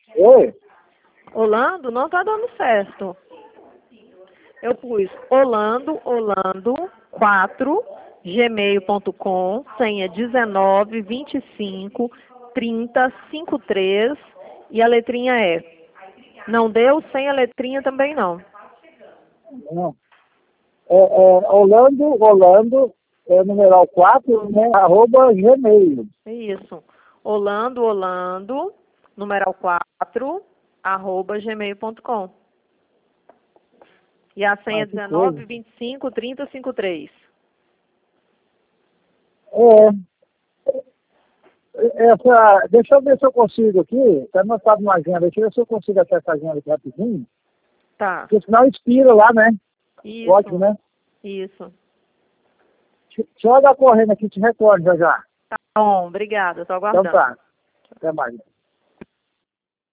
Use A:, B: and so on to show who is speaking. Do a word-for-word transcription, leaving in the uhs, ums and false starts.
A: Oi?
B: Orlando não tá dando certo. Eu pus Orlando, Orlando, quatro, gmail ponto com, senha dezenove, vinte e cinco, trinta, cinquenta e três e a letrinha é. Não deu, sem a letrinha também não.
A: Não. É, é, Orlando, Orlando, é, numeral quatro, né? Arroba Gmail.
B: Isso. Orlando, Orlando, numeral quatro, arroba gmail ponto com. E a senha
A: Ah,
B: é
A: que
B: dezenove,
A: coisa.
B: vinte e cinco, trinta, cinquenta e três.
A: É, essa, deixa eu ver se eu consigo aqui, está anotado na agenda, deixa eu ver se eu consigo achar essa agenda aqui rapidinho,
B: Tá.
A: porque senão expira lá, né? Ótimo,
B: Isso.
A: né?
B: Isso.
A: Deixa deixa eu olhar correndo aqui, te retorno já já.
B: Tá bom, obrigada. Estou
A: Então
B: aguardando.
A: tá, até mais.